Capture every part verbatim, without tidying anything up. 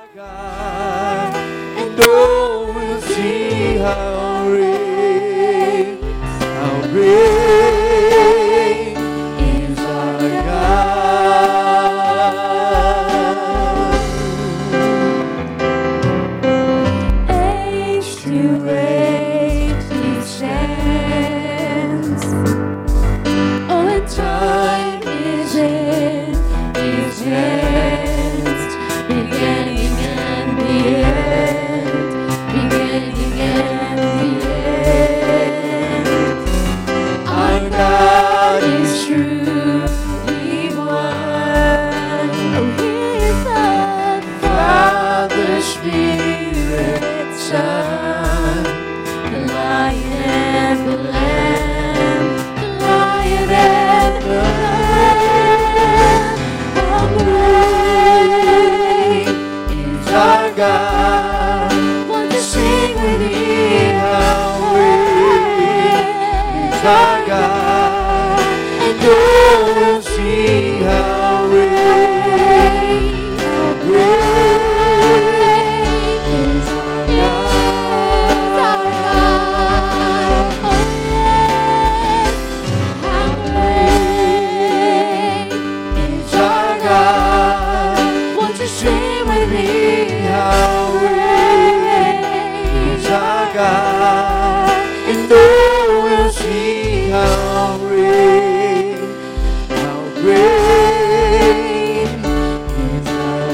God, and oh, we'll see how great, how great is our God. Age to age He stands. Oh, and time is in His hands, beginning and the end, beginning and the end. Our God is truly one. Oh, He is the Father, Spirit, Son, the Lion and the Lamb, the Lion and the Lamb. How great is our God! Want to sing with me? How great is our God! And oh, we'll see how great, how great is our God. Oh, yes. How great is our God? Won't you sing with me? How great is our God? And oh, we'll see how great, how great is our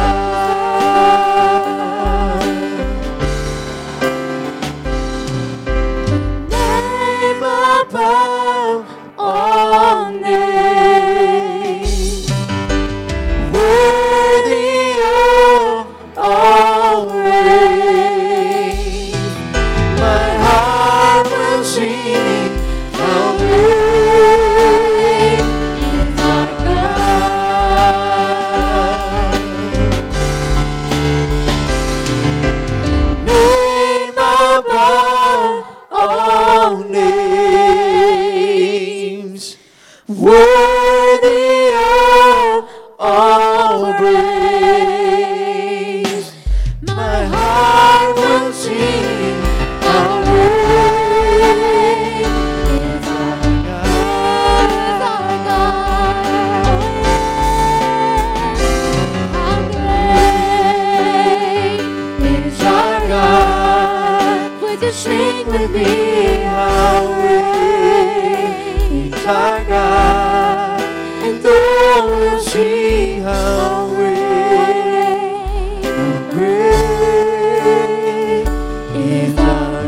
God. Name above all names, worthy of all praise. My heart will sing how great is our God. Name above all names, worthy of all praise. My heart will sing how great is our God. How great is our God. Would you sing with me? How great is our God. And oh, we'll see how great, how great is our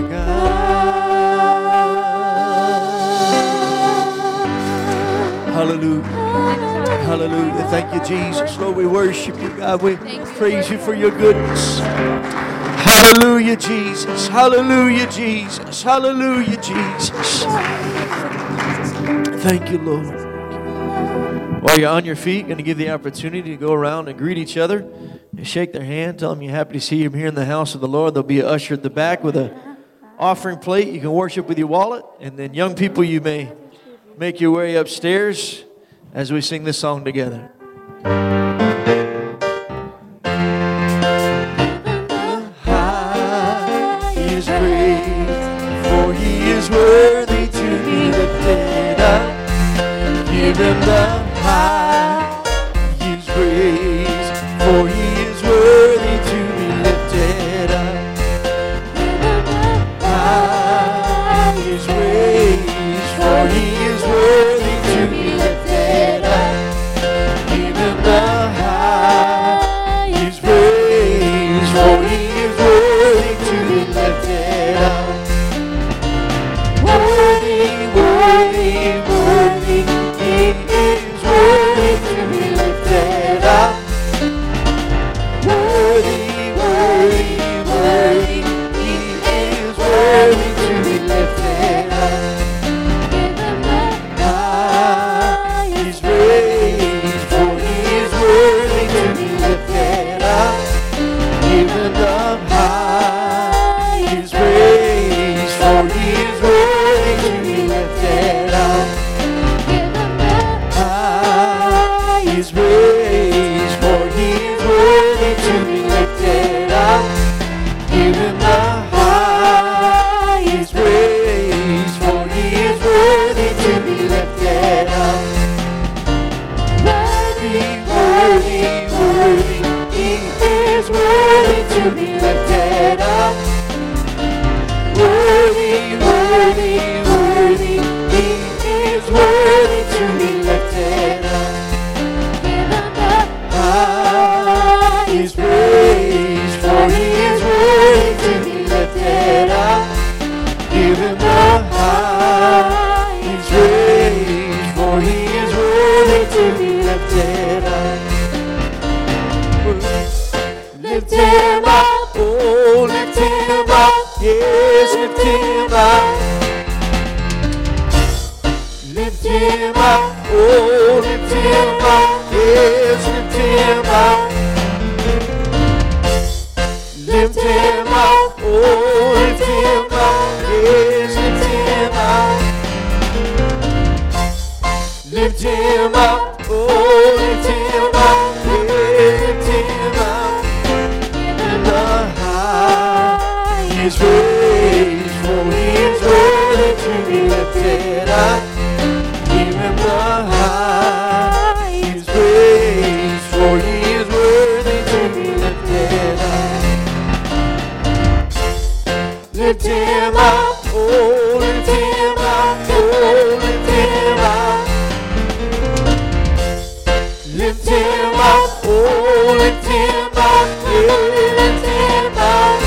God. Hallelujah. Hallelujah. Thank you, Jesus. Lord, we worship you, God. We praise you for your goodness. Hallelujah, Jesus. Hallelujah, Jesus. Hallelujah, Jesus. Thank you, Lord. While you're on your feet, going to give the opportunity to go around and greet each other and shake their hand. Tell them you're happy to see them here in the house of the Lord. There'll be an usher at the back with an offering plate. You can worship with your wallet. And then young people, you may make your way upstairs as we sing this song together. Highest praise, for He is worthy to be lifted up. Give Him the highest praise, for He is worthy to be lifted up. Give Him the highest praise, for He is worthy to be lifted up. to be lifted up. Worthy, worthy, worthy, He is worthy to be lifted up. Give Him the highest praise, for He is worthy to be lifted up. Give Him the highest praise, for He is worthy to be lifted up. Lift Him up, oh, lift Him up, yes, lift Him up. Lift Him up, oh, lift Him up, yes, lift Him up. Lift Him up, oh, lift Him up, yes, lift Him up. Lift Him up, oh, lift Him up, yes, lift Him up. His praise, for He is worthy to be lifted up. Give Him the highest praise, for He is worthy to be lifted up. Lift Him up, oh, lift Him up, oh, lift Him up. Lift Him up, oh, lift Him up, lift Him up.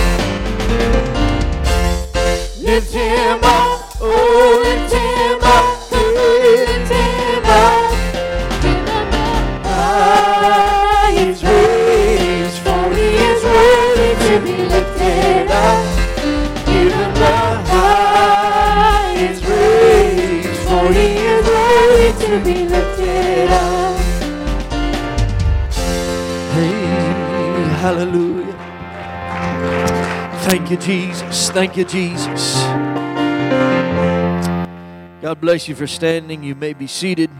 Lift Him up, oh, lift Him up, lift Him up. Give Him the highest praise, for He is worthy to be lifted up. Give Him the highest praise, for He is worthy to be lifted up. Hey, hallelujah. Thank you, Jesus. Thank you, Jesus. God bless you for standing. You may be seated.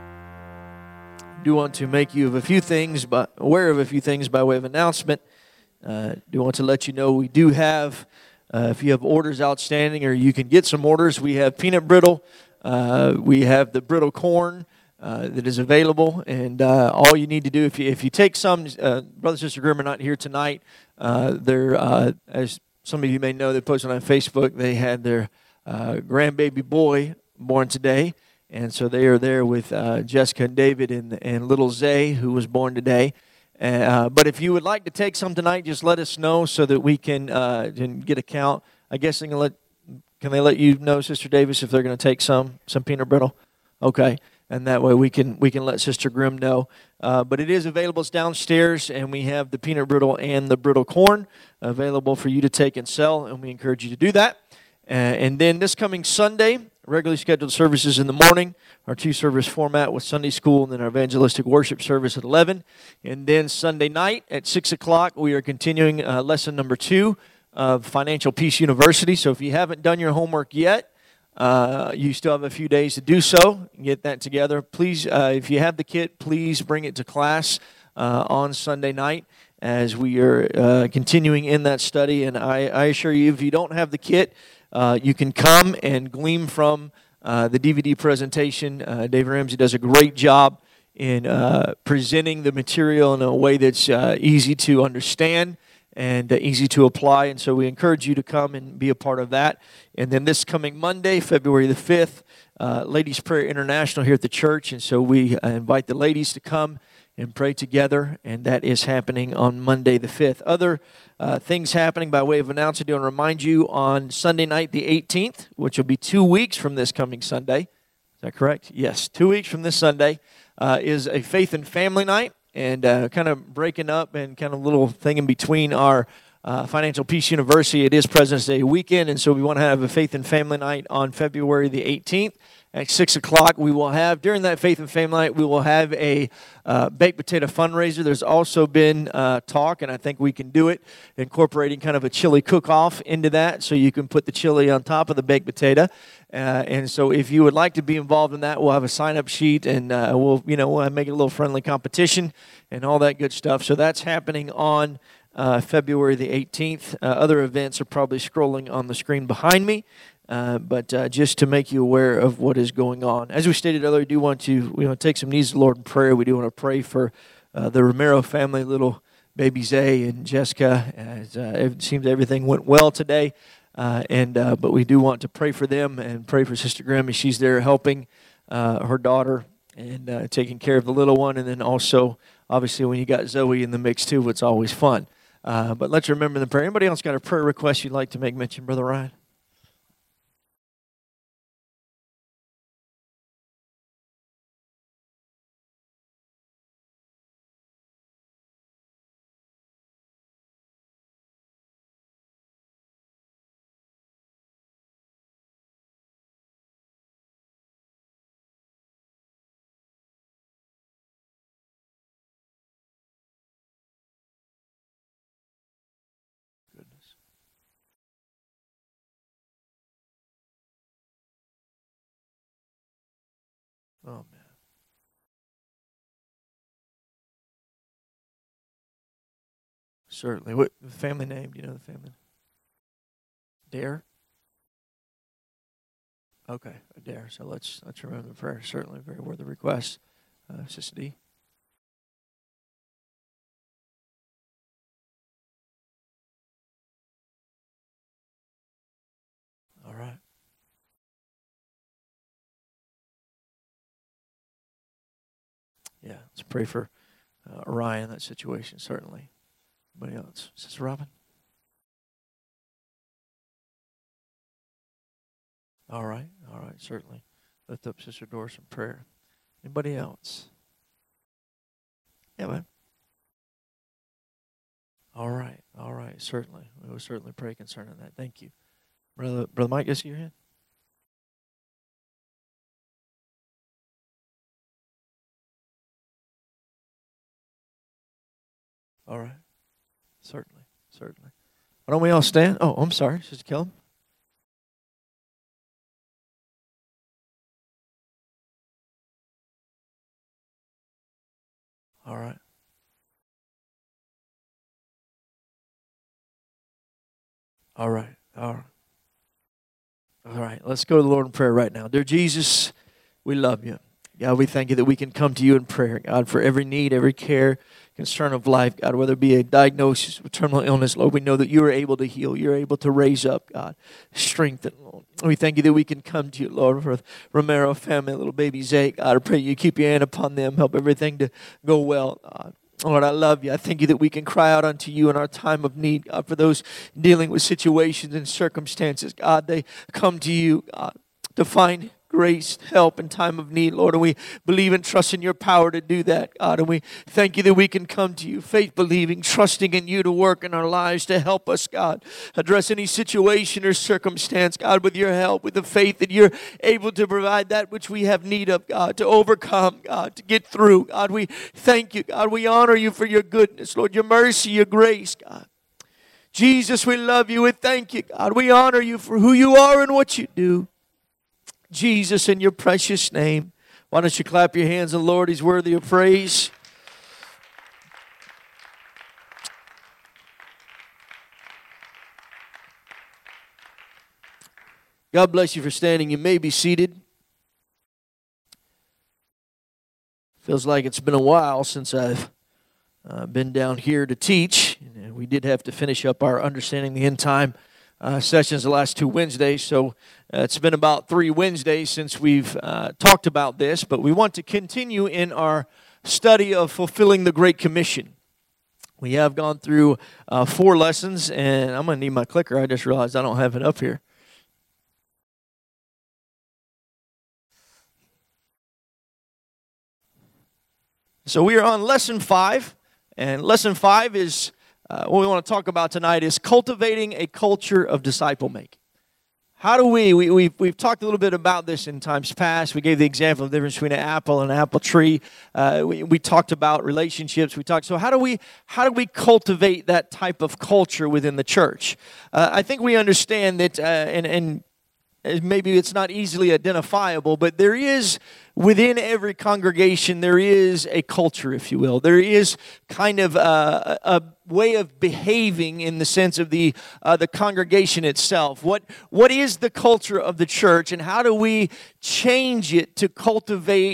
I do want to make you of a few things, but aware of a few things by way of announcement. Uh, do want to let you know we do have, uh, if you have orders outstanding or you can get some orders, we have peanut brittle. Uh, we have the brittle corn uh, that is available, and uh, all you need to do, if you if you take some, uh, Brother and Sister Grimm are not here tonight. Uh, they're, uh, as some of you may know, they posted on Facebook, they had their uh, grandbaby boy born today. And so they are there with uh, Jessica and David and, and little Zay, who was born today. Uh, but if you would like to take some tonight, just let us know so that we can, uh, can get a count. I guess they can let, can they let you know, Sister Davis, if they're going to take some, some peanut brittle? Okay. And that way we can we can let Sister Grimm know. Uh, but it is available. It's downstairs, and we have the peanut brittle and the brittle corn available for you to take and sell, and we encourage you to do that. Uh, and then this coming Sunday, regularly scheduled services in the morning, our two-service format with Sunday school and then our evangelistic worship service at eleven. And then Sunday night at six o'clock, we are continuing uh, lesson number two of Financial Peace University. So if you haven't done your homework yet, Uh, you still have a few days to do so. Get that together. Please, uh, if you have the kit, please bring it to class uh, on Sunday night as we are uh, continuing in that study. And I, I assure you, if you don't have the kit, uh, you can come and glean from uh, the D V D presentation. Uh, David Ramsey does a great job in uh, presenting the material in a way that's uh, easy to understand and uh, easy to apply, and so we encourage you to come and be a part of that. And then this coming Monday, February the fifth, uh, Ladies Prayer International here at the church, and so we uh, invite the ladies to come and pray together, and that is happening on Monday the fifth. Other uh, things happening by way of announcement, I want to remind you on Sunday night the eighteenth, which will be two weeks from this coming Sunday. Is that correct? Yes, two weeks from this Sunday uh, is a Faith and Family Night. And uh, kind of breaking up and kind of little thing in between our uh, Financial Peace University. It is President's Day weekend, and so we want to have a Faith and Family Night on February the eighteenth at six o'clock. We will have, during that Faith and Family Night, we will have a uh, baked potato fundraiser. There's also been uh, talk, and I think we can do it, incorporating kind of a chili cook-off into that, so you can put the chili on top of the baked potato. Uh, and so if you would like to be involved in that, we'll have a sign-up sheet, and uh, we'll, you know, we'll make it a little friendly competition and all that good stuff. So that's happening on uh, February the eighteenth. Uh, other events are probably scrolling on the screen behind me. Uh, but uh, just to make you aware of what is going on. As we stated earlier, we do want to we want to take some knees to the Lord in prayer. We do want to pray for uh, the Romero family, little baby Zay and Jessica. As, uh, it seems everything went well today. Uh, and uh, but we do want to pray for them and pray for Sister Grammy. She's there helping uh, her daughter and uh, taking care of the little one. And then also, obviously, when you got Zoe in the mix too, it's always fun. Uh, but let's remember the prayer. Anybody else got a prayer request you'd like to make mention, Brother Ryan? Goodness. Oh, man. Certainly. What the family name? Do you know the family? Dare? Okay, Dare. So let's let's remember the prayer. Certainly very worthy request. Uh, Sister D. All right. Yeah, let's pray for uh, Orion in that situation, certainly. Anybody else? Sister Robin? All right, all right, certainly. Lift up Sister Doris in prayer. Anybody else? Yeah, man. All right, all right, certainly. We will certainly pray concerning that. Thank you. Brother, Brother Mike, I see your hand. All right. Certainly, certainly. Why don't we all stand? Oh, I'm sorry, Sister Kellum. All right. All right. All right. All right. Let's go to the Lord in prayer right now. Dear Jesus, we love you. God, we thank you that we can come to you in prayer, God, for every need, every care, concern of life, God, whether it be a diagnosis of terminal illness, Lord, we know that you are able to heal. You're able to raise up, God, strengthen, Lord. We thank you that we can come to you, Lord, for the Romero family, little baby Zay, God, I pray you keep your hand upon them, help everything to go well, God. Lord, I love you. I thank you that we can cry out unto you in our time of need, God, for those dealing with situations and circumstances, God, they come to you, God, to find grace, help in time of need, Lord, and we believe and trust in your power to do that, God, and we thank you that we can come to you, faith believing, trusting in you to work in our lives, to help us, God, address any situation or circumstance, God, with your help, with the faith that you're able to provide that which we have need of, God, to overcome, God, to get through, God, we thank you, God, we honor you for your goodness, Lord, your mercy, your grace, God. Jesus, we love you, we thank you, God, we honor you for who you are and what you do. Jesus, in your precious name, why don't you clap your hands, and Lord, he's worthy of praise. God bless you for standing. You may be seated. Feels like it's been a while since I've uh, been down here to teach. And we did have to finish up our Understanding the End Time Uh, sessions the last two Wednesdays, so uh, it's been about three Wednesdays since we've uh, talked about this, but we want to continue in our study of fulfilling the Great Commission. We have gone through uh, four lessons, and I'm going to need my clicker. I just realized I don't have it up here. So we are on lesson five, and lesson five is Uh, what we want to talk about tonight is cultivating a culture of disciple making. How do we, we we've, we've talked a little bit about this in times past. We gave the example of the difference between an apple and an apple tree. Uh, we, we talked about relationships. We talked, so how do we, how do we cultivate that type of culture within the church? Uh, I think we understand that, uh, and, and maybe it's not easily identifiable, but there is, within every congregation, there is a culture, if you will. There is kind of a, a way of behaving in the sense of the uh, the congregation itself. What what is the culture of the church, and how do we change it to cultivate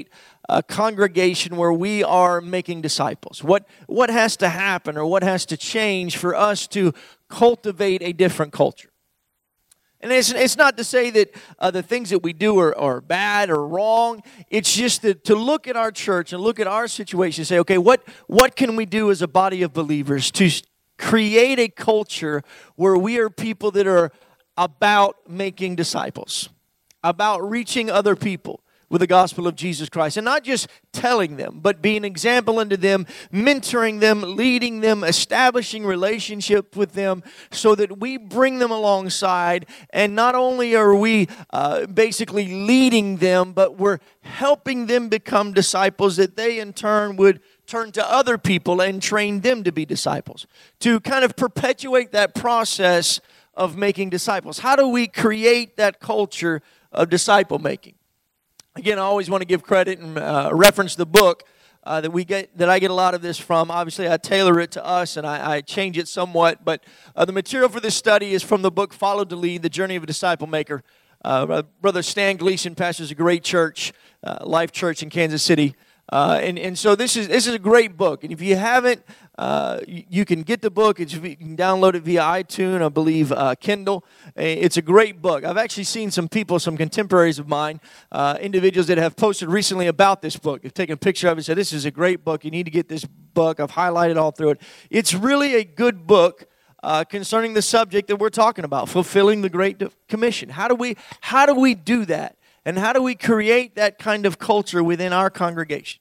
a congregation where we are making disciples? What, what has to happen or what has to change for us to cultivate a different culture? And it's, it's not to say that uh, the things that we do are, are bad or wrong. It's just that to look at our church and look at our situation and say, okay, what, what can we do as a body of believers to create a culture where we are people that are about making disciples, about reaching other people with the gospel of Jesus Christ, and not just telling them, but being an example unto them, mentoring them, leading them, establishing relationship with them, so that we bring them alongside, and not only are we uh, basically leading them, but we're helping them become disciples, that they in turn would turn to other people and train them to be disciples, to kind of perpetuate that process of making disciples. How do we create that culture of disciple making? Again, I always want to give credit and uh, reference the book uh, that we get that I get a lot of this from. Obviously, I tailor it to us and I, I change it somewhat. But uh, the material for this study is from the book "Follow to Lead: The Journey of a Disciple Maker." Uh, Brother Stan Gleason pastors a great church, uh, Life Church in Kansas City. Uh, and, and so this is this is a great book. And if you haven't, uh, you, you can get the book. It's, you can download it via iTunes, I believe, uh, Kindle. It's a great book. I've actually seen some people, some contemporaries of mine, uh, individuals that have posted recently about this book. They've taken a picture of it and said, this is a great book. You need to get this book. I've highlighted all through it. It's really a good book uh, concerning the subject that we're talking about, fulfilling the Great Commission. How do we, how do we do that? And how do we create that kind of culture within our congregation?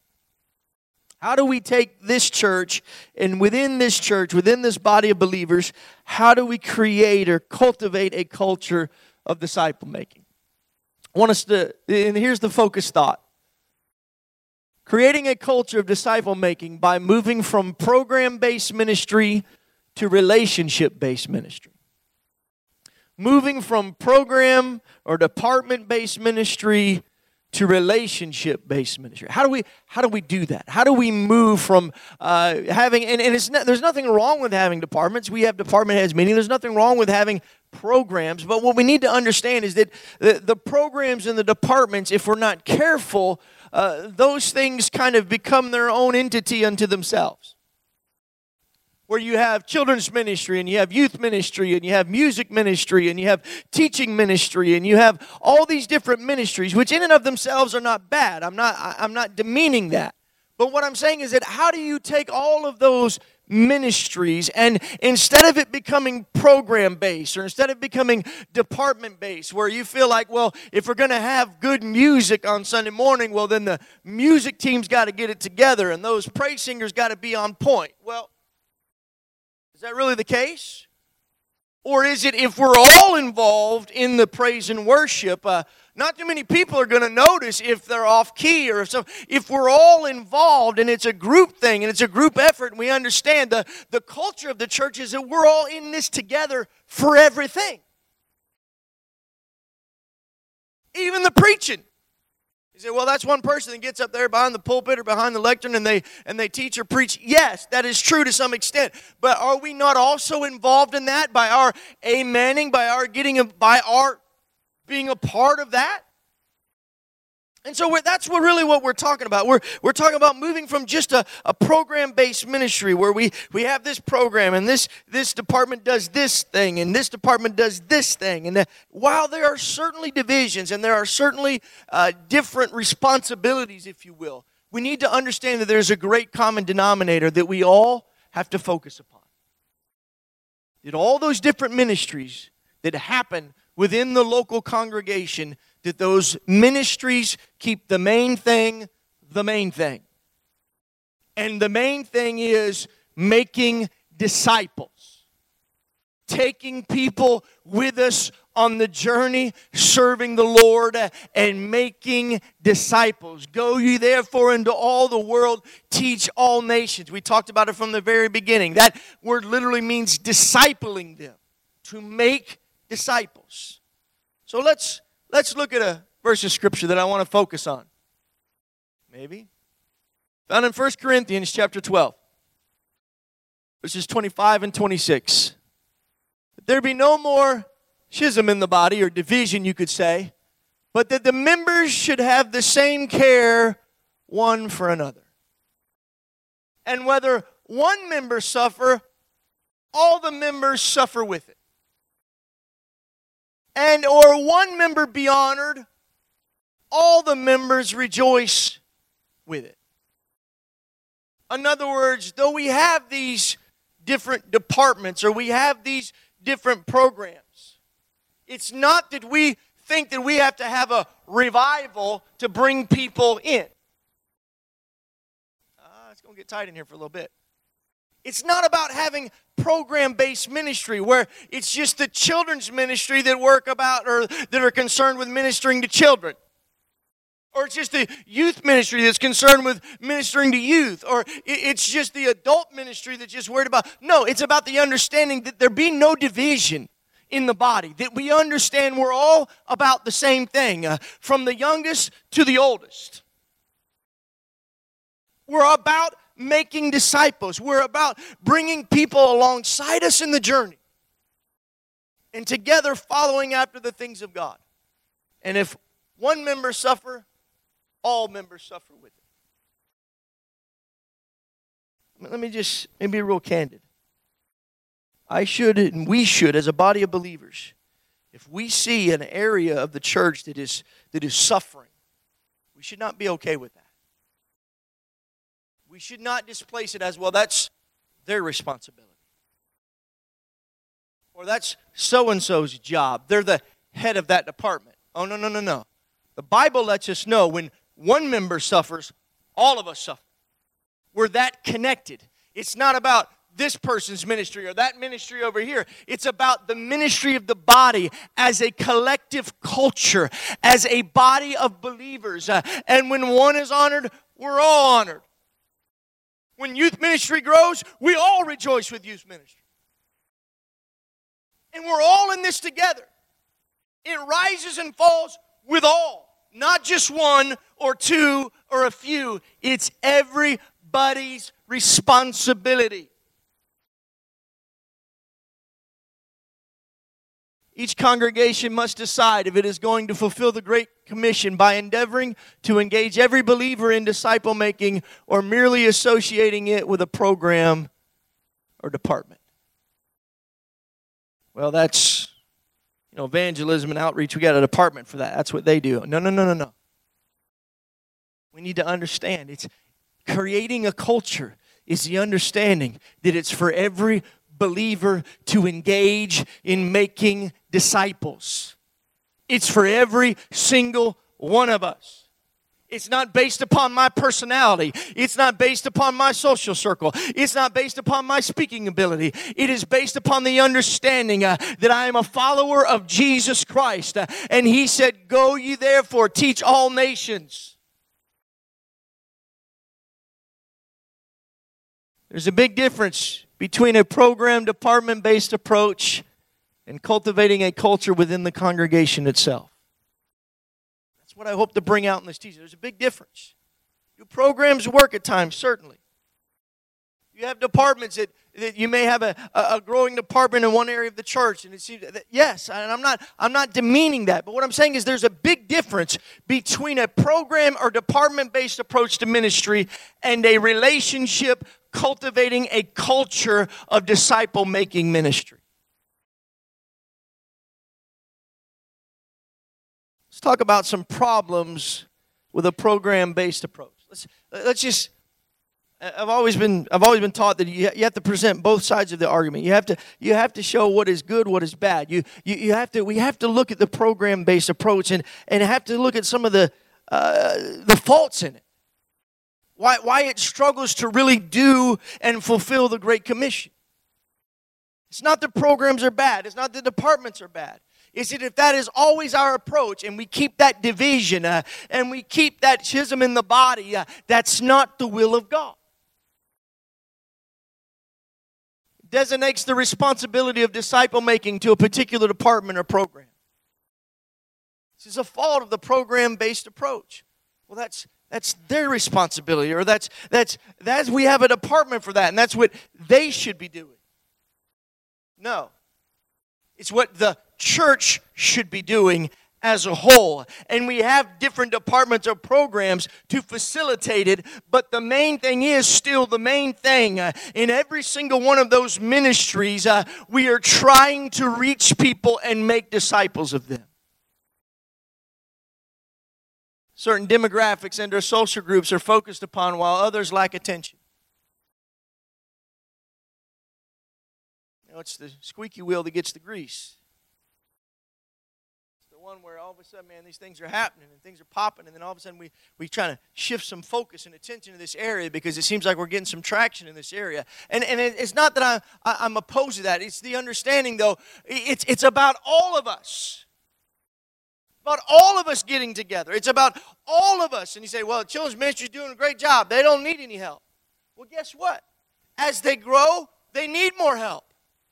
How do we take this church, and within this church, within this body of believers, how do we create or cultivate a culture of disciple making? I want us to, and here's the focus thought. Creating a culture of disciple making by moving from program-based ministry to relationship-based ministry. Moving from program or department-based ministry to relationship-based ministry. How do we how do we do that? How do we move from uh, having, and, and it's not, there's nothing wrong with having departments. We have department heads meeting. There's nothing wrong with having programs. But what we need to understand is that the, the programs and the departments, if we're not careful, uh, those things kind of become their own entity unto themselves. Where you have children's ministry, and you have youth ministry, and you have music ministry, and you have teaching ministry, and you have all these different ministries, which in and of themselves are not bad. I'm not, I'm not demeaning that. But what I'm saying is that how do you take all of those ministries, and instead of it becoming program-based, or instead of becoming department-based, where you feel like, well, if we're going to have good music on Sunday morning, well, then the music team's got to get it together, and those praise singers got to be on point. Well, is that really the case? Or is it, if we're all involved in the praise and worship, uh, not too many people are going to notice if they're off key or if, so, if we're all involved and it's a group thing and it's a group effort, and we understand the, the culture of the church is that we're all in this together for everything. Even the preaching. You say, well, that's one person that gets up there behind the pulpit or behind the lectern and they and they teach or preach. Yes, that is true to some extent. But are we not also involved in that by our amening, by our getting, a, by our being a part of that? And so we're, that's what really what we're talking about. We're we're talking about moving from just a, a program-based ministry where we, we have this program and this, this department does this thing and this department does this thing. And that, while there are certainly divisions and there are certainly uh, different responsibilities, if you will, we need to understand that there's a great common denominator that we all have to focus upon. That all those different ministries that happen within the local congregation, that those ministries keep the main thing the main thing. And the main thing is making disciples. Taking people with us on the journey, serving the Lord and making disciples. Go ye therefore into all the world, teach all nations. We talked about it from the very beginning. That word literally means discipling them, to make disciples. So let's let's look at a verse of Scripture that I want to focus on. Maybe. Found in First Corinthians chapter twelve. Verses twenty-five and twenty-six. That there be no more schism in the body, or division you could say, but that the members should have the same care one for another. And whether one member suffer, all the members suffer with it. And or one member be honored, all the members rejoice with it. In other words, though we have these different departments or we have these different programs, it's not that we think that we have to have a revival to bring people in. Uh, it's going to get tight in here for a little bit. It's not about having program-based ministry where it's just the children's ministry that work about or that are concerned with ministering to children. Or it's just the youth ministry that's concerned with ministering to youth. Or it's just the adult ministry that's just worried about. No, it's about the understanding that there be no division in the body. That we understand we're all about the same thing. Uh, from the youngest to the oldest. We're about making disciples. We're about bringing people alongside us in the journey. And together following after the things of God. And if one member suffer, all members suffer with it. Let me just let me be real candid. I should and we should, as a body of believers, if we see an area of the church that is that is suffering, we should not be okay with that. We should not displace it as, well, that's their responsibility. Or that's so-and-so's job. They're the head of that department. Oh, no, no, no, no. The Bible lets us know when one member suffers, all of us suffer. We're that connected. It's not about this person's ministry or that ministry over here. It's about the ministry of the body as a collective culture, as a body of believers. Uh, and when one is honored, we're all honored. When youth ministry grows, we all rejoice with youth ministry. And we're all in this together. It rises and falls with all. Not just one or two or a few. It's everybody's responsibility. Each congregation must decide if it is going to fulfill the Great Commission by endeavoring to engage every believer in disciple making or merely associating it with a program or department. Well, that's, you know, evangelism and outreach. We got a department for that. That's what they do. No, no, no, no, no. We need to understand it's creating a culture is the understanding that it's for every believer to engage in making disciples. It's for every single one of us. It's not based upon my personality. It's not based upon my social circle. It's not based upon my speaking ability. It is based upon the understanding uh, that I am a follower of Jesus Christ. Uh, and He said, "Go ye therefore, teach all nations." There's a big difference between a program department-based approach and cultivating a culture within the congregation itself. That's what I hope to bring out in this teaching. There's a big difference. Your programs work at times, certainly. You have departments that, that you may have a, a growing department in one area of the church, and it seems that, yes, and I'm not I'm not demeaning that, but what I'm saying is there's a big difference between a program or department-based approach to ministry and a relationship cultivating a culture of disciple-making ministry. Let's talk about some problems with a program-based approach. Let's let's just. I've always been I've always been taught that you you have to present both sides of the argument. You have to you have to show what is good, what is bad. You you, you have to we have to look at the program-based approach and and have to look at some of the uh, the faults in it. Why why it struggles to really do and fulfill the Great Commission. It's not the programs are bad. It's not the departments are bad. It's that if that is always our approach and we keep that division uh, and we keep that schism in the body, uh, that's not the will of God. It designates the responsibility of disciple making to a particular department or program. This is a fault of the program-based approach. Well, that's that's their responsibility, or that's that's that's we have a department for that, and that's what they should be doing. No. It's what the church should be doing as a whole. And we have different departments or programs to facilitate it. But the main thing is still the main thing. Uh, in every single one of those ministries, uh, we are trying to reach people and make disciples of them. Certain demographics and their social groups are focused upon while others lack attention. You know, it's the squeaky wheel that gets the grease. One where all of a sudden, man, these things are happening and things are popping, and then all of a sudden we, we try to shift some focus and attention to this area because it seems like we're getting some traction in this area. And, and it's not that I, I, I'm opposed to that. It's the understanding, though, it's, it's about all of us. About all of us getting together. It's about all of us. And you say, well, the children's ministry is doing a great job. They don't need any help. Well, guess what? As they grow, they need more help.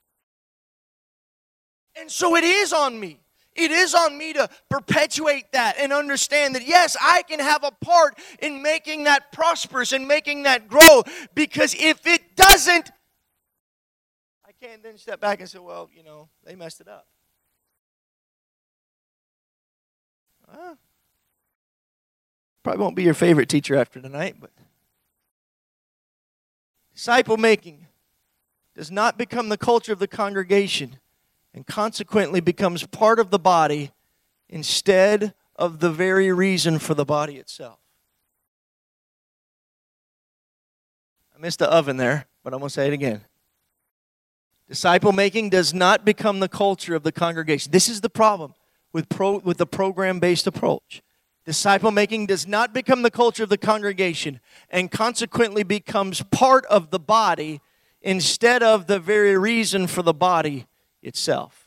And so it is on me. It is on me to perpetuate that and understand that, yes, I can have a part in making that prosperous and making that grow. Because if it doesn't, I can't then step back and say, well, you know, they messed it up. Well, probably won't be your favorite teacher after tonight, but disciple making does not become the culture of the congregation and consequently becomes part of the body instead of the very reason for the body itself. I missed the oven there, but I'm going to say it again. Disciple making does not become the culture of the congregation. This is the problem with pro, with the program-based approach. Disciple making does not become the culture of the congregation and consequently becomes part of the body instead of the very reason for the body itself.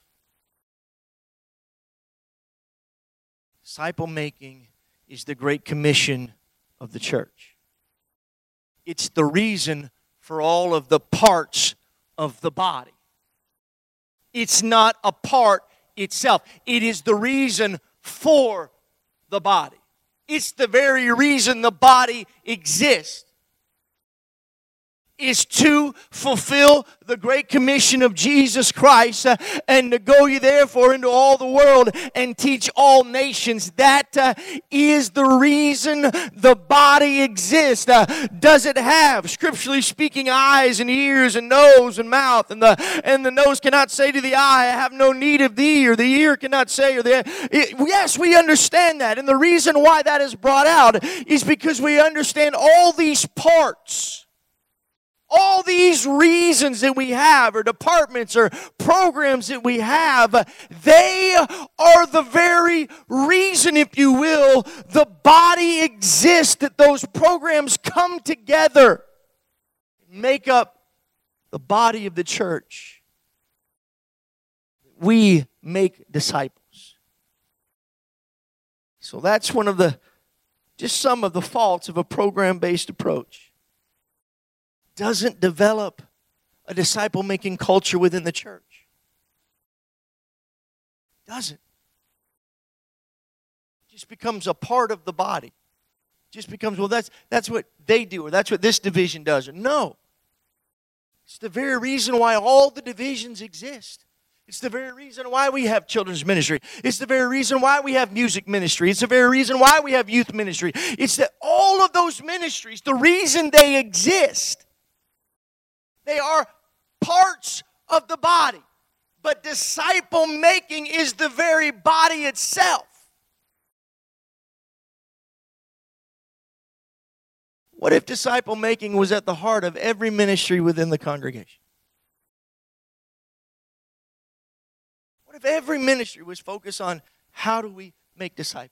Disciple making is the great commission of the church. It's the reason for all of the parts of the body. It's not a part itself. It is the reason for the body. It's the very reason the body exists. Is to fulfill the great commission of Jesus Christ uh, and to go ye therefore into all the world and teach all nations. That uh, is the reason the body exists. Uh, does it have, scripturally speaking, eyes and ears and nose and mouth? And the and the nose cannot say to the eye, I have no need of thee, or the ear cannot say, or the it, yes, we understand that. And the reason why that is brought out is because we understand all these parts. All these reasons that we have, or departments, or programs that we have, they are the very reason, if you will, the body exists, that those programs come together and make up the body of the church. We make disciples. So that's one of the, just some of the faults of a program-based approach. Doesn't develop a disciple-making culture within the church. Doesn't. It just becomes a part of the body. It just becomes, well, that's that's what they do, or that's what this division does. Or no. It's the very reason why all the divisions exist. It's the very reason why we have children's ministry. It's the very reason why we have music ministry. It's the very reason why we have youth ministry. It's that all of those ministries, the reason they exist, they are parts of the body. But disciple making is the very body itself. What if disciple making was at the heart of every ministry within the congregation? What if every ministry was focused on how do we make disciples?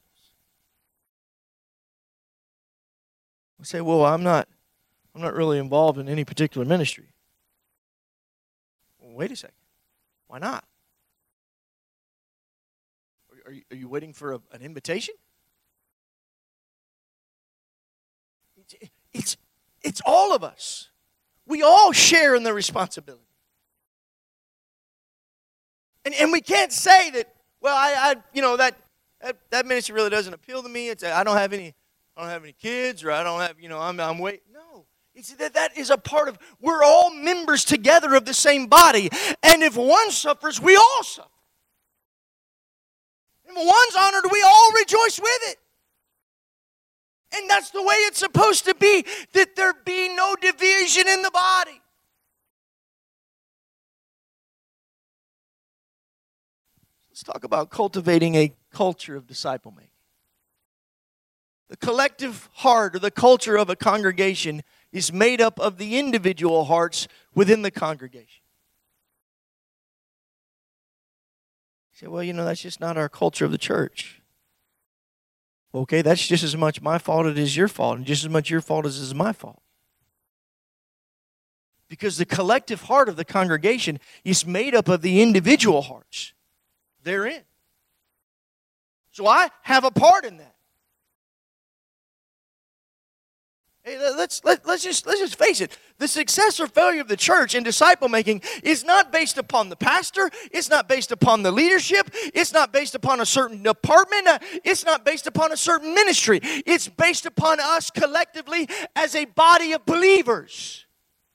We say, well, I'm not, I'm not really involved in any particular ministry. Wait a second. Why not? Are you, are you waiting for a, an invitation? It's, it's, it's all of us. We all share in the responsibility. And, and we can't say that, well, I, I you know, that, that that ministry really doesn't appeal to me. It's I don't have any I don't have any kids, or I don't have, you know, I'm I'm waiting. No. It's that that is a part of, we're all members together of the same body. And if one suffers, we all suffer. If one's honored, we all rejoice with it. And that's the way it's supposed to be, that there be no division in the body. Let's talk about cultivating a culture of disciple making. The collective heart or the culture of a congregation is made up of the individual hearts within the congregation. You say, well, you know, that's just not our culture of the church. Okay, that's just as much my fault as it is your fault, and just as much your fault as it is my fault. Because the collective heart of the congregation is made up of the individual hearts therein. So I have a part in that. Hey, let's let, let's just let's just face it. The success or failure of the church in disciple making is not based upon the pastor. It's not based upon the leadership. It's not based upon a certain department. It's not based upon a certain ministry. It's based upon us collectively as a body of believers.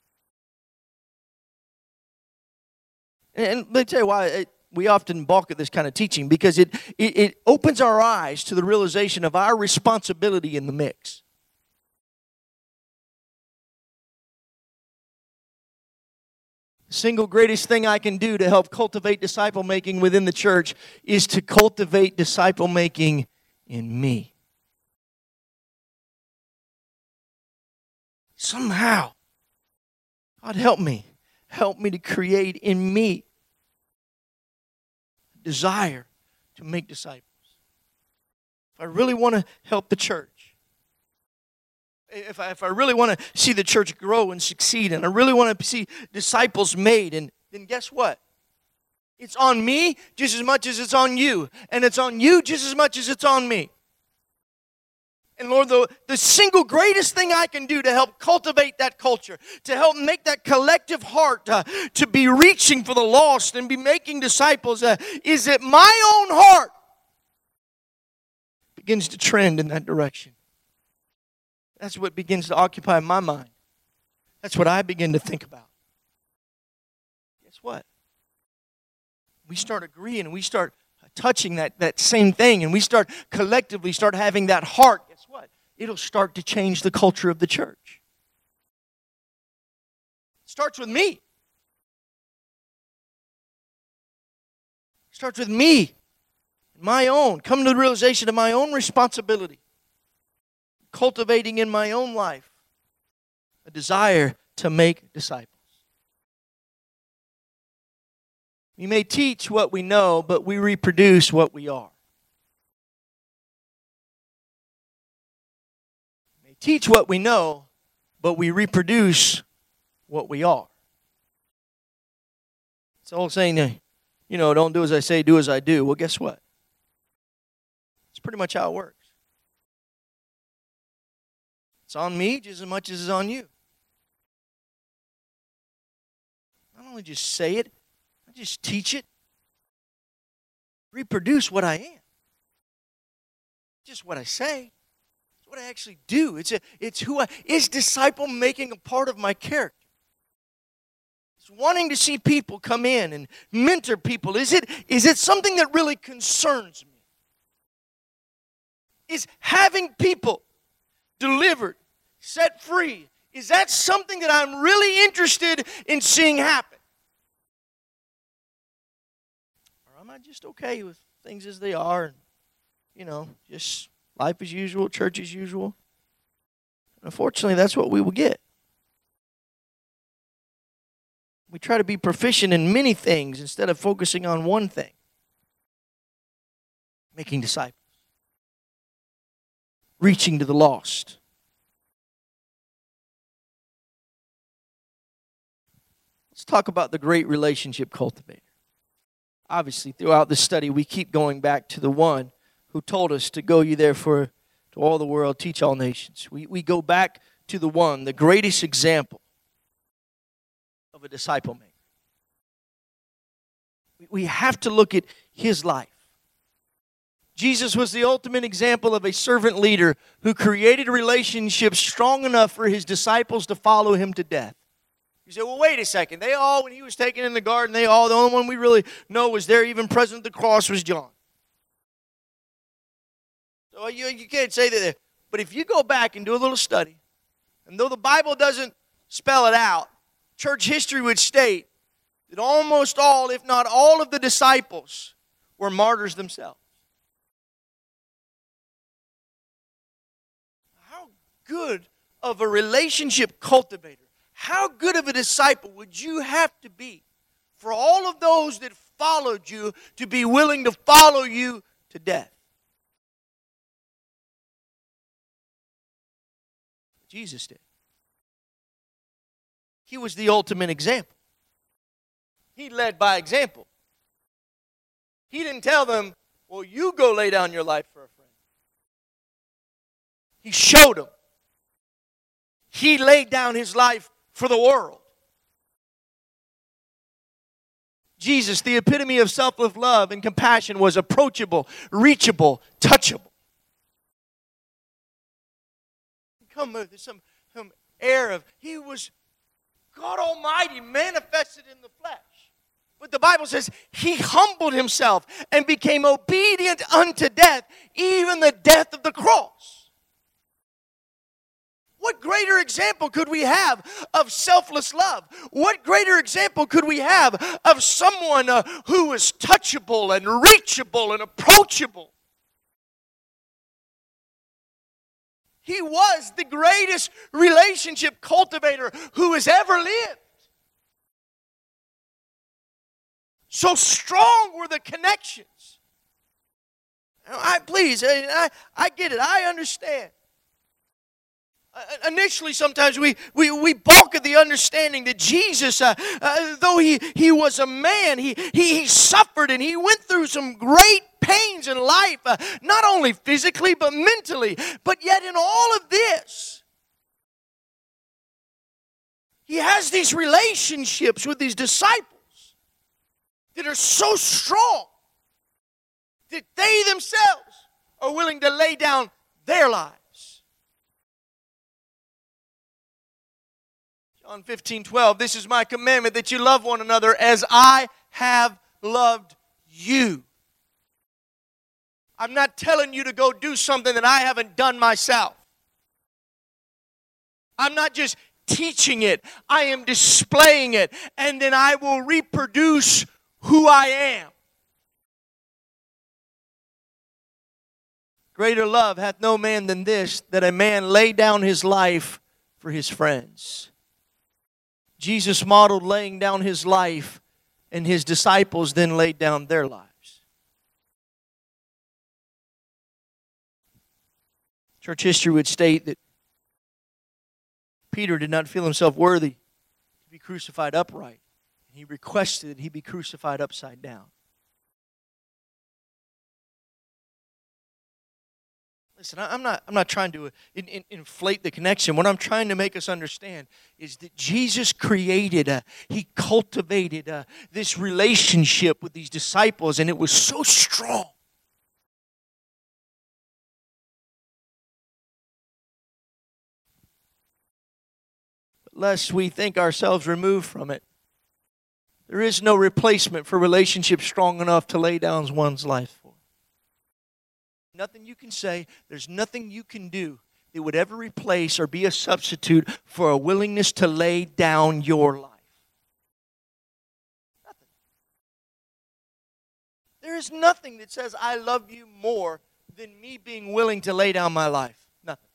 And let me tell you why it, we often balk at this kind of teaching, because it, it it opens our eyes to the realization of our responsibility in the mix. The single greatest thing I can do to help cultivate disciple making within the church is to cultivate disciple making in me. Somehow, God help me. Help me to create in me a desire to make disciples. If I really want to help the church, If I, if I really want to see the church grow and succeed, and I really want to see disciples made, and then guess what? It's on me just as much as it's on you. And it's on you just as much as it's on me. And Lord, the, the single greatest thing I can do to help cultivate that culture, to help make that collective heart uh, to be reaching for the lost and be making disciples, uh, is that my own heart begins to trend in that direction. That's what begins to occupy my mind. That's what I begin to think about. Guess what? We start agreeing and we start touching that, that same thing, and we start collectively start having that heart. Guess what? It'll start to change the culture of the church. It starts with me. It starts with me. My own. Come to the realization of my own responsibility. Cultivating in my own life a desire to make disciples. We may teach what we know, but we reproduce what we are. We may teach what we know, but we reproduce what we are. It's the old saying, you know, don't do as I say, do as I do. Well, guess what? It's pretty much how it works. It's on me just as much as it's on you. I don't only just say it, I just teach it. Reproduce what I am. Just what I say. It's what I actually do. It's a, it's who I is disciple making a part of my character. It's wanting to see people come in and mentor people. Is it is it something that really concerns me? Is having people delivered, set free, is that something that I'm really interested in seeing happen? Or am I just okay with things as they are, and, you know, just life as usual, church as usual? And unfortunately, that's what we will get. We try to be proficient in many things instead of focusing on one thing: making disciples, reaching to the lost. Let's talk about the great relationship cultivator. Obviously, throughout this study, we keep going back to the one who told us to go ye therefore to all the world, teach all nations. We, we go back to the one, the greatest example of a disciple maker. We, we have to look at his life. Jesus was the ultimate example of a servant leader who created relationships strong enough for his disciples to follow him to death. You say, well, wait a second. They all, when he was taken in the garden, they all, the only one we really know was there, even present at the cross, was John. So you, you can't say that. But if you go back and do a little study, and though the Bible doesn't spell it out, church history would state that almost all, if not all of the disciples were martyrs themselves. How good of a relationship cultivator, how good of a disciple would you have to be for all of those that followed you to be willing to follow you to death? Jesus did. He was the ultimate example. He led by example. He didn't tell them, well, you go lay down your life for a friend. He showed them. He laid down his life for the world. Jesus, the epitome of selfless love and compassion, was approachable, reachable, touchable. Come with some, some air of, he was God Almighty manifested in the flesh. But the Bible says he humbled himself and became obedient unto death, even the death of the cross. What greater example could we have of selfless love? What greater example could we have of someone uh, who is touchable and reachable and approachable? He was the greatest relationship cultivator who has ever lived. So strong were the connections. I please, I, I get it. I understand. Initially, sometimes we, we, we balk at the understanding that Jesus, uh, uh, though he, he was a man, he, he, he suffered and he went through some great pains in life, uh, not only physically but mentally. But yet in all of this, he has these relationships with these disciples that are so strong that they themselves are willing to lay down their lives. John fifteen, twelve, this is my commandment, that you love one another as I have loved you. I'm not telling you to go do something that I haven't done myself. I'm not just teaching it. I am displaying it. And then I will reproduce who I am. Greater love hath no man than this, that a man lay down his life for his friends. Jesus modeled laying down his life, and his disciples then laid down their lives. Church history would state that Peter did not feel himself worthy to be crucified upright. He requested that he be crucified upside down. Listen, I'm not, I'm not trying to in, in, inflate the connection. What I'm trying to make us understand is that Jesus created, a, he cultivated a, this relationship with these disciples, and it was so strong. But lest we think ourselves removed from it, there is no replacement for relationships strong enough to lay down one's life for. Nothing you can say, there's nothing you can do that would ever replace or be a substitute for a willingness to lay down your life. Nothing. There is nothing that says, I love you more than me being willing to lay down my life. Nothing.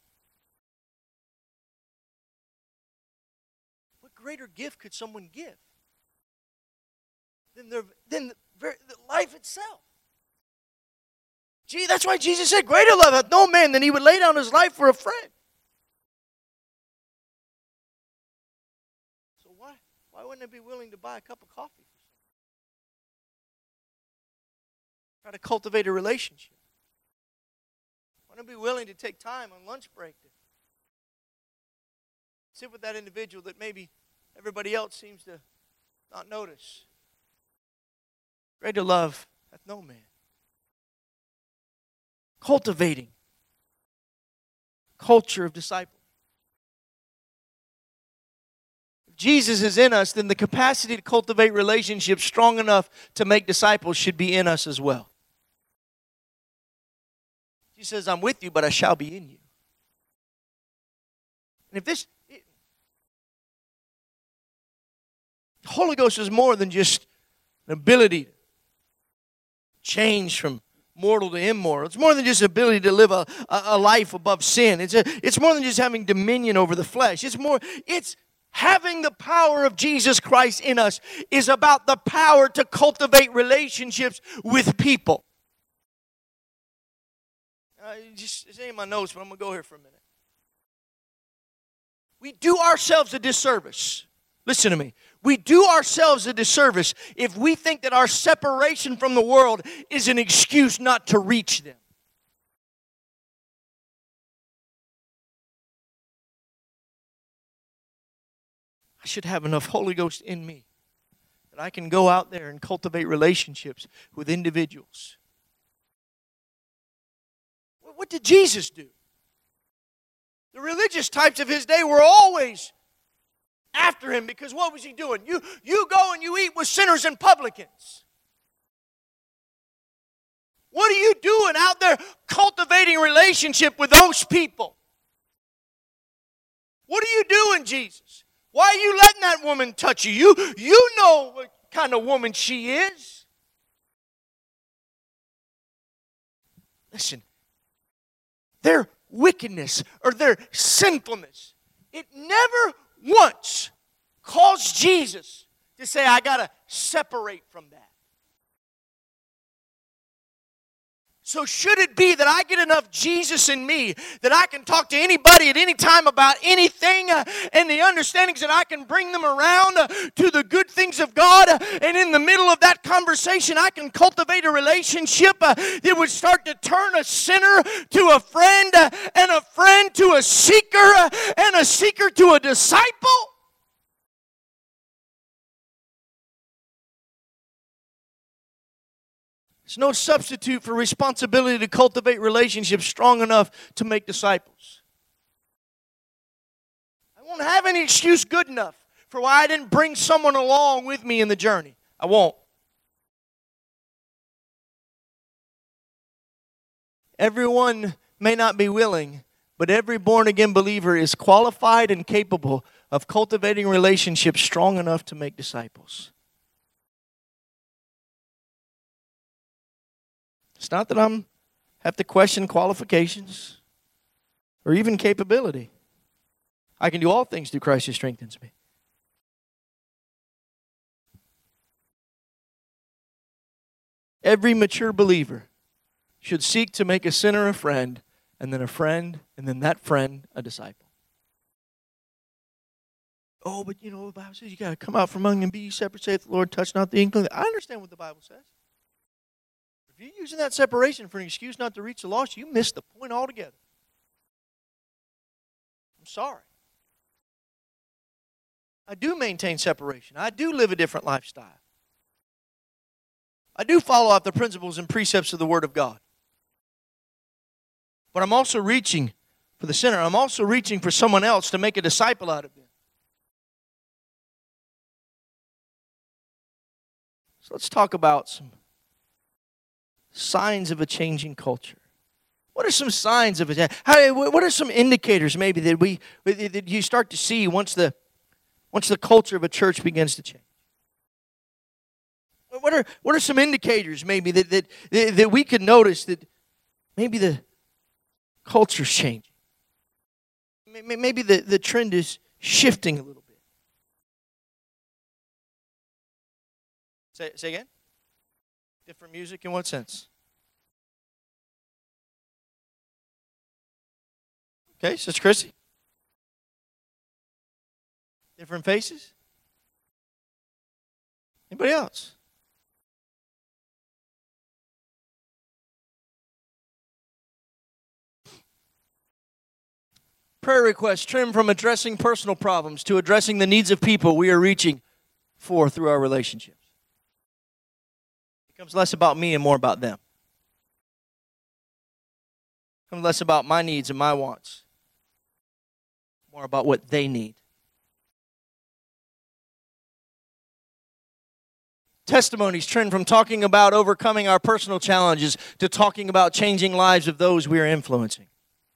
What greater gift could someone give than, their, than the, the life itself? Gee, that's why Jesus said, greater love hath no man than he would lay down his life for a friend. So why, why wouldn't I be willing to buy a cup of coffee for someone? Try to cultivate a relationship. Why not be willing to take time on lunch break to sit with that individual that maybe everybody else seems to not notice? Greater love hath no man. Cultivating culture of disciples. If Jesus is in us, then the capacity to cultivate relationships strong enough to make disciples should be in us as well. He says, I'm with you, but I shall be in you. And if this, it, the Holy Ghost is more than just an ability to change from mortal to immortal. It's more than just ability to live a, a, a life above sin. It's, a, it's more than just having dominion over the flesh. It's more, it's having the power of Jesus Christ in us is about the power to cultivate relationships with people. Uh, just, it's in my notes, but I'm going to go here for a minute. We do ourselves a disservice. Listen to me. We do ourselves a disservice if we think that our separation from the world is an excuse not to reach them. I should have enough Holy Ghost in me that I can go out there and cultivate relationships with individuals. What did Jesus do? The religious types of his day were always after him because what was he doing? You, you go and you eat with sinners and publicans. What are you doing out there cultivating relationship with those people? What are you doing, Jesus? Why are you letting that woman touch you? You, you know what kind of woman she is. Listen, their wickedness or their sinfulness, it never once caused Jesus to say, I got to separate from that. So should it be that I get enough Jesus in me that I can talk to anybody at any time about anything uh, and the understandings that I can bring them around uh, to the good things of God uh, and in the middle of that conversation I can cultivate a relationship uh, that would start to turn a sinner to a friend uh, and a friend to a seeker uh, and a seeker to a disciple? There's no substitute for responsibility to cultivate relationships strong enough to make disciples. I won't have any excuse good enough for why I didn't bring someone along with me in the journey. I won't. Everyone may not be willing, but every born-again believer is qualified and capable of cultivating relationships strong enough to make disciples. It's not that I'm have to question qualifications or even capability. I can do all things through Christ who strengthens me. Every mature believer should seek to make a sinner a friend, and then a friend, and then that friend a disciple. Oh, but you know, the Bible says you got to come out from among them, be ye separate, saith the Lord, touch not the inkling. I understand what the Bible says. If you're using that separation for an excuse not to reach the lost, you missed the point altogether. I'm sorry. I do maintain separation. I do live a different lifestyle. I do follow out the principles and precepts of the Word of God. But I'm also reaching for the sinner. I'm also reaching for someone else to make a disciple out of them. So let's talk about some signs of a changing culture. What are some signs of it? How, what are some indicators maybe that we that you start to see once the once the culture of a church begins to change? What are what are some indicators maybe that that that we could notice that maybe the culture's changing? Maybe the, the trend is shifting a little bit. Say say again? Different music in what sense? Okay, Sister Chrissy. Different faces? Anybody else? Prayer requests trim from addressing personal problems to addressing the needs of people we are reaching for through our relationships. It becomes less about me and more about them. It becomes less about my needs and my wants. More about what they need. testimonies trend from talking about overcoming our personal challenges to talking about changing lives of those we are influencing.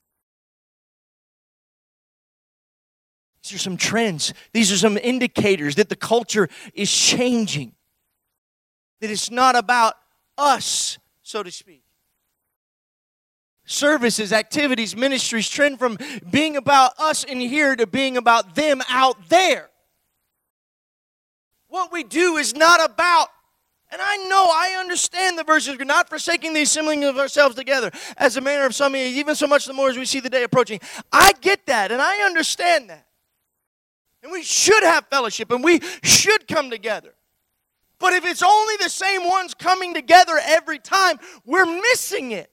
These are some trends. These are some indicators that the culture is changing. That it's not about us, so to speak. Services, activities, ministries trend from being about us in here to being about them out there. What we do is not about, and I know, I understand the verses, we're not forsaking the assembling of ourselves together as a manner of some, even so much the more as we see the day approaching. I get that, and I understand that. And we should have fellowship, and we should come together. But if it's only the same ones coming together every time, we're missing it.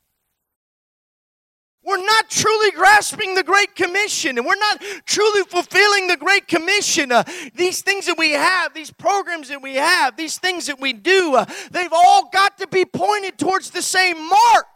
We're not truly grasping the Great Commission, and we're not truly fulfilling the Great Commission. Uh, these things that we have, these programs that we have, these things that we do, uh, they've all got to be pointed towards the same mark.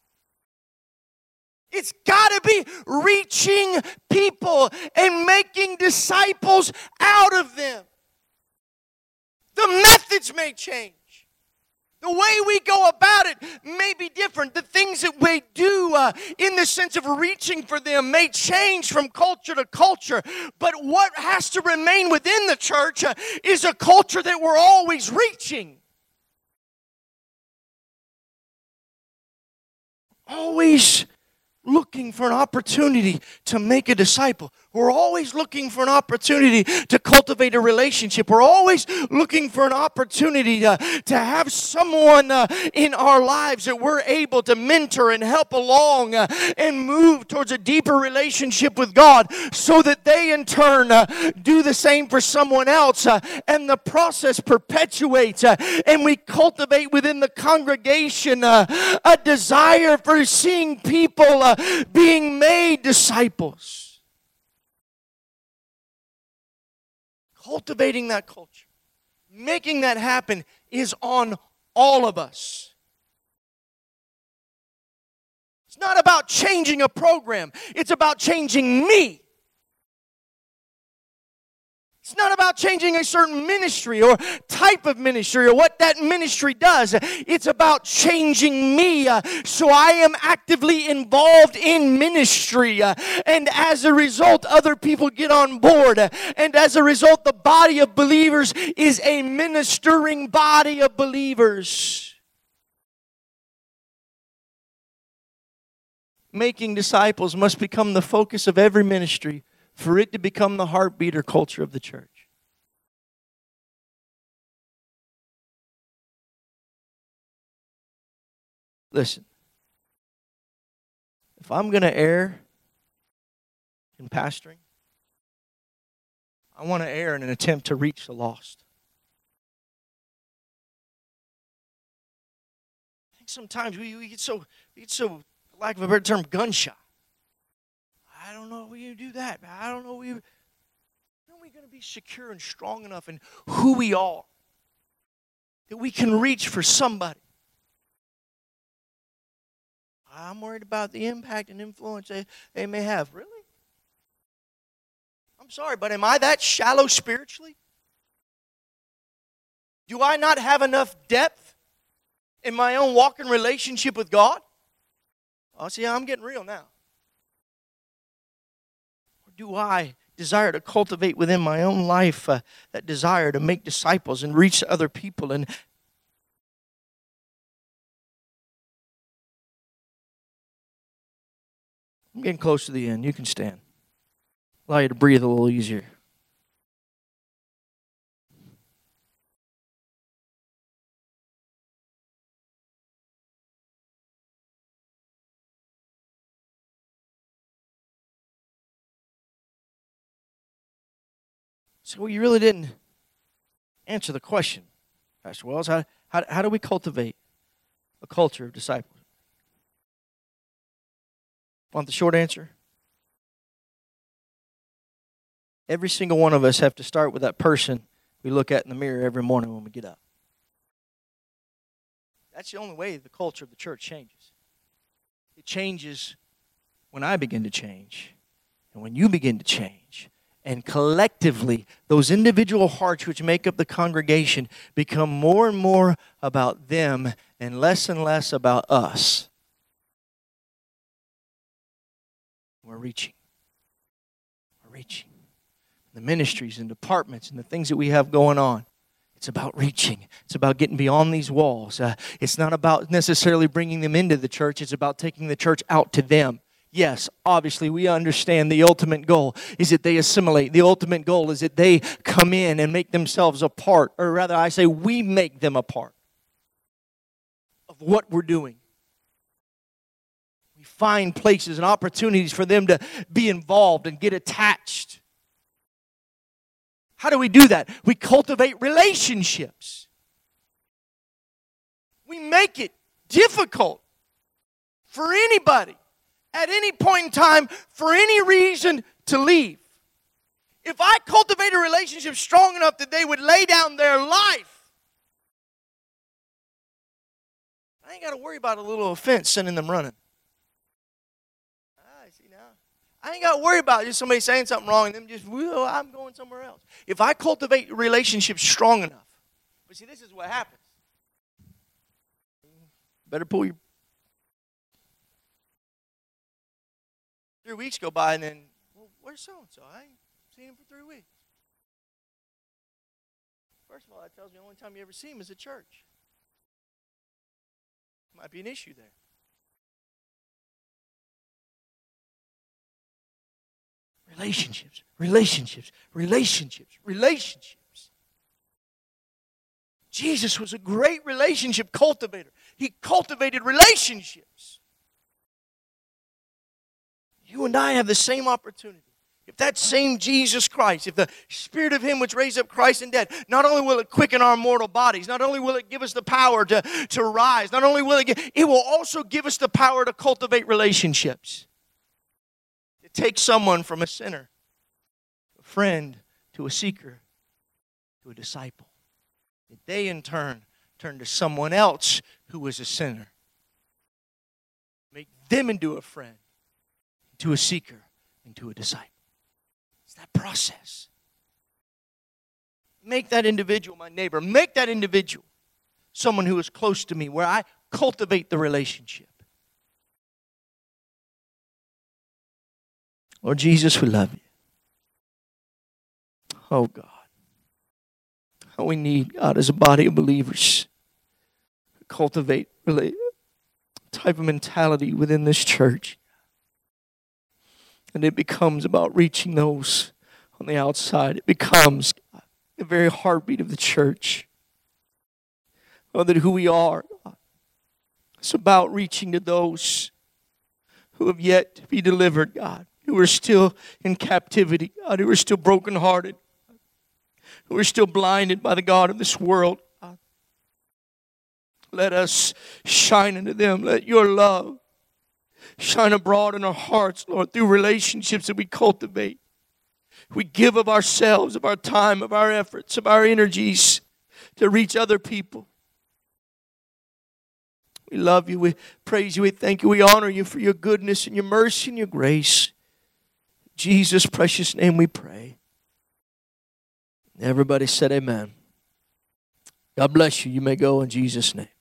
It's got to be reaching people and making disciples out of them. The methods may change. The way we go about it may be different. The things that we do uh, in the sense of reaching for them may change from culture to culture. But what has to remain within the church uh, is a culture that we're always reaching. Always looking for an opportunity to make a disciple. We're always looking for an opportunity to cultivate a relationship. We're always looking for an opportunity to, to have someone uh, in our lives that we're able to mentor and help along uh, and move towards a deeper relationship with God so that they in turn uh, do the same for someone else. Uh, and the process perpetuates uh, and we cultivate within the congregation uh, a desire for seeing people uh, being made disciples. Cultivating that culture, making that happen is on all of us. It's not about changing a program. It's about changing me. It's not about changing a certain ministry or type of ministry or what that ministry does. It's about changing me uh, so I am actively involved in ministry. Uh, and as a result, other people get on board. Uh, and as a result, the body of believers is a ministering body of believers. Making disciples must become the focus of every ministry for it to become the heartbeat or culture of the church. Listen, if I'm going to err in pastoring, I want to err in an attempt to reach the lost. I think sometimes we, we get so, we get so, for lack of a better term, gun shy. I don't know if we do that. I don't know if we. When are we going to be secure and strong enough in who we are that we can reach for somebody? I'm worried about the impact and influence they, they may have. Really? I'm sorry, but am I that shallow spiritually? Do I not have enough depth in my own walk and relationship with God? Oh, see, I'm getting real now. Do I desire to cultivate within my own life uh, that desire to make disciples and reach other people? And I'm getting close to the end. You can stand. Allow you to breathe a little easier. So you really didn't answer the question, Pastor Wells. How, how, how do we cultivate a culture of disciples? Want the short answer? Every single one of us have to start with that person we look at in the mirror every morning when we get up. That's the only way the culture of the church changes. It changes when I begin to change and when you begin to change. And collectively, those individual hearts which make up the congregation become more and more about them and less and less about us. We're reaching. We're reaching. The ministries and departments and the things that we have going on. It's about reaching. It's about getting beyond these walls. Uh, it's not about necessarily bringing them into the church. It's about taking the church out to them. Yes, obviously we understand the ultimate goal is that they assimilate. The ultimate goal is that they come in and make themselves a part. Or rather, I say we make them a part of what we're doing. We find places and opportunities for them to be involved and get attached. How do we do that? We cultivate relationships. We make it difficult for anybody at any point in time, for any reason, to leave. If I cultivate a relationship strong enough that they would lay down their life, I ain't got to worry about a little offense sending them running. Ah, see now. I ain't got to worry about just somebody saying something wrong and them just, well, I'm going somewhere else. If I cultivate relationships strong enough, but see, this is what happens. Better pull your Three weeks go by and then, well, where's so-and-so? I ain't seen him for three weeks. First of all, that tells me the only time you ever see him is at church. Might be an issue there. Relationships, relationships, relationships, relationships. Jesus was a great relationship cultivator. He cultivated relationships. You and I have the same opportunity. If that same Jesus Christ, if the Spirit of Him which raised up Christ and dead, not only will it quicken our mortal bodies, not only will it give us the power to, to rise, not only will it give, it will also give us the power to cultivate relationships. To take someone from a sinner, a friend, to a seeker, to a disciple. That they in turn turn to someone else who was a sinner. Make them into a friend, to a seeker, and to a disciple. It's that process. Make that individual my neighbor. Make that individual someone who is close to me, where I cultivate the relationship. Lord Jesus, we love you. Oh God. How we need, God, as a body of believers, to cultivate really type of mentality within this church. And it becomes about reaching those on the outside. It becomes the very heartbeat of the church. Oh, that who we are. It's about reaching to those who have yet to be delivered, God. Who are still in captivity, God. Who are still brokenhearted. Who are still blinded by the God of this world, God. Let us shine into them. Let your love shine abroad in our hearts, Lord, through relationships that we cultivate. We give of ourselves, of our time, of our efforts, of our energies to reach other people. We love you, we praise you, we thank you, we honor you for your goodness and your mercy and your grace. In Jesus' precious name we pray. Everybody said amen. God bless you. You may go in Jesus' name.